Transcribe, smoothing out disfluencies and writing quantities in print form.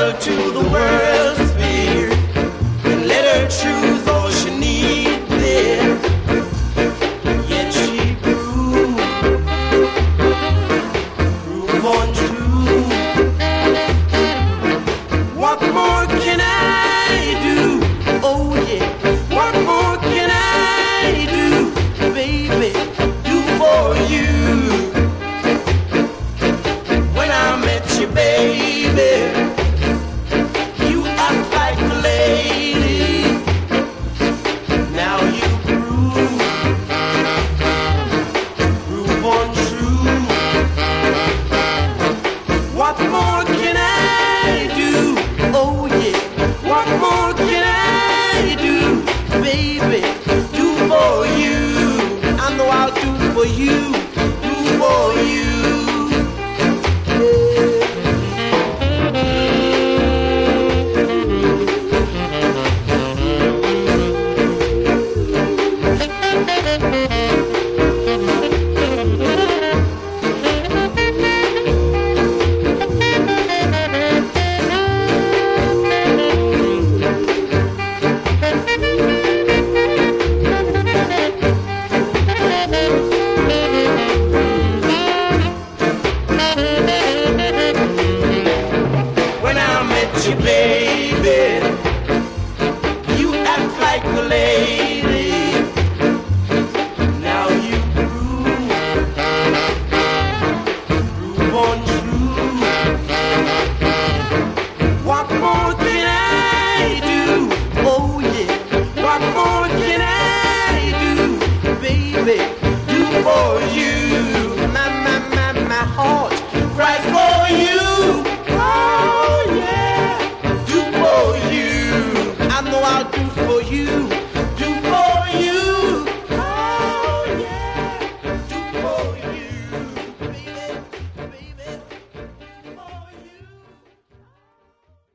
travel to the world's fair and let her choose all she needs there. Yet she grew on true. What more can I do? Oh yeah, what more can I do, baby, do for you? When I met you, baby, you act like a lady. Now you prove on true. What more can I do? Oh yeah, what more can I do, baby, do for you? I know I'll do for you, do for you. When I met you, baby, you act like a lady. Now you prove on true. What more can I do? Oh yeah, what more can I do, baby?